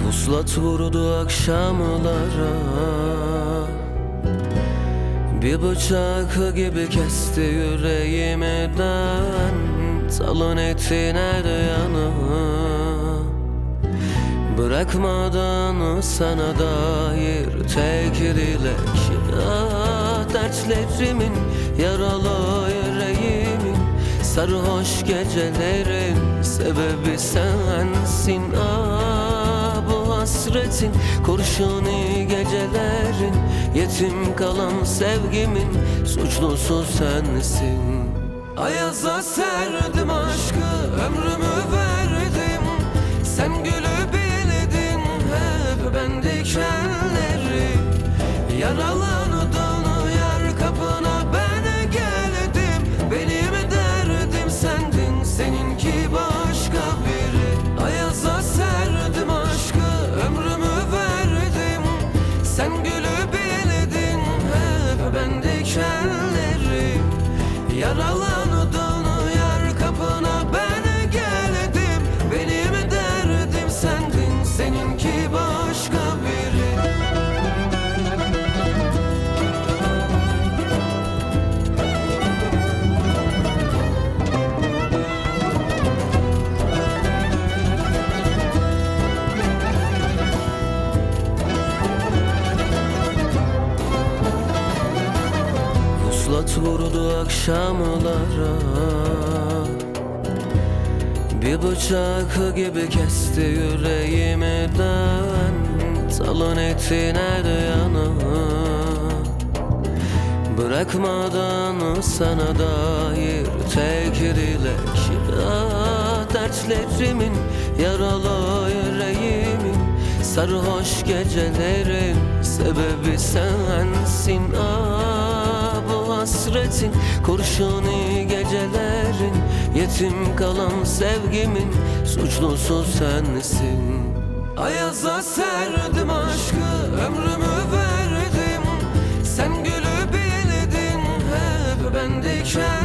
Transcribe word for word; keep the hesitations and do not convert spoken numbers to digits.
Vuslat vurdu akşamlara, bir bıçak gibi kesti yüreğimden. Talın ettin her yanı, bırakmadan sana dair tek dilek. Ah, dertlerimin, yaralı yüreğimin, sarhoş gecelerin sebebi sensin. Ah, bu hasretin, kurşuni gecelerin, yetim kalan sevgimin suçlusu sensin. Ayaza serdim aşkı, ömrümü verdim. Sen gülü bildin, hep ben dikenleri. Yaralandın yar kapına ben geldim. Benim derdim sendin, seninki başka biri. Ayaza serdim aşkı, ömrümü verdim. Sen gülü bildin, hep ben dikenleri. Yaralandın yar kapına ben geldim. Benim derdim sendin, seninki başka biri. Vuslat vurdu akşamlara, bir bıçak gibi kesti yüreğimden. Talın ettin her yanı, bırakmadan sana dair tek dilek. Ah, dertlerimin, yaralı yüreğimin, sarhoş gecelerin sebebi sensin. Ah, bu hasretin, kurşuni gecelerin, yetim kalan sevgimin suçlusu sensin. Ayaza serdim aşkı, ömrümü verdim. Sen gülü bildin, hep ben diken